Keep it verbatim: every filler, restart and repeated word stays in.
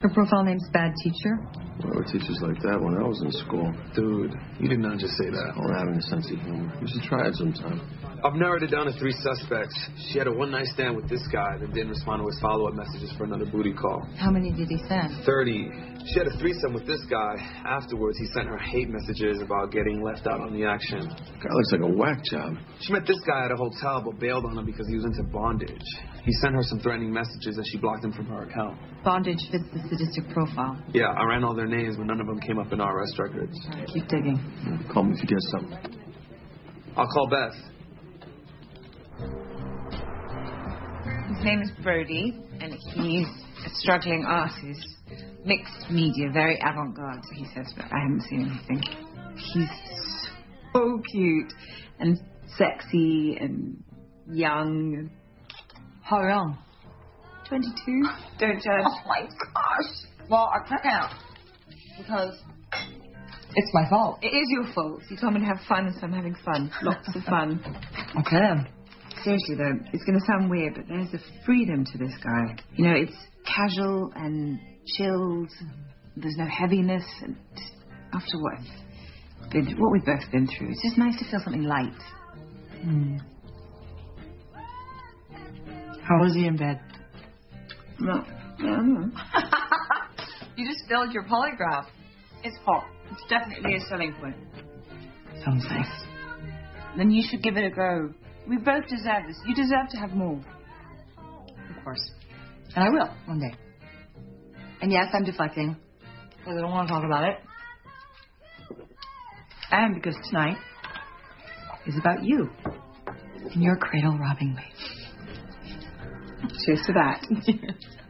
Her profile name's Bad Teacher. There were teachers like that when I was in school. Dude, you did not just say that. I don't have any sense of humor. You should try it sometime. I've narrowed it down to three suspects. She had a one-night stand with this guy, then didn't respond to his follow-up messages for another booty call. How many did he send? Thirty. She had a threesome with this guy. Afterwards, he sent her hate messages about getting left out on the action. Guy looks like a whack job. She met this guy at a hotel, but bailed on him because he was into bondage. He sent her some threatening messages, and she blocked him from her account. Bondage fits the sadistic profile. Yeah, I ran all their names, but none of them came up in our arrest records. Right, keep digging. Yeah, call me if you get something. I'll call Beth. His name is Brody, and he's a struggling artist. Mixed media, very avant-garde, he says, but I haven't seen anything. He's so cute and sexy and young. How young? twenty-two. Don't judge. Oh my gosh. Well, I can't. Because it's my fault. It is your fault. You told me to have fun, so I'm having fun. Lots of fun. Okay. Seriously, though, it's going to sound weird, but there's a freedom to this guy. You know, it's casual and chilled. There's no heaviness. And after what, been, what we've both been through, it's just nice to feel something light. Hmm. How was he in bed? No. I don't know. You just failed your polygraph. It's hot. It's definitely a selling point. Sounds nice. Then you should give it a go. We both deserve this. You deserve to have more. Of course. And I will, one day. And yes, I'm deflecting, because I don't want to talk about it. And because tonight is about you and your cradle robbing me. Cheers to that.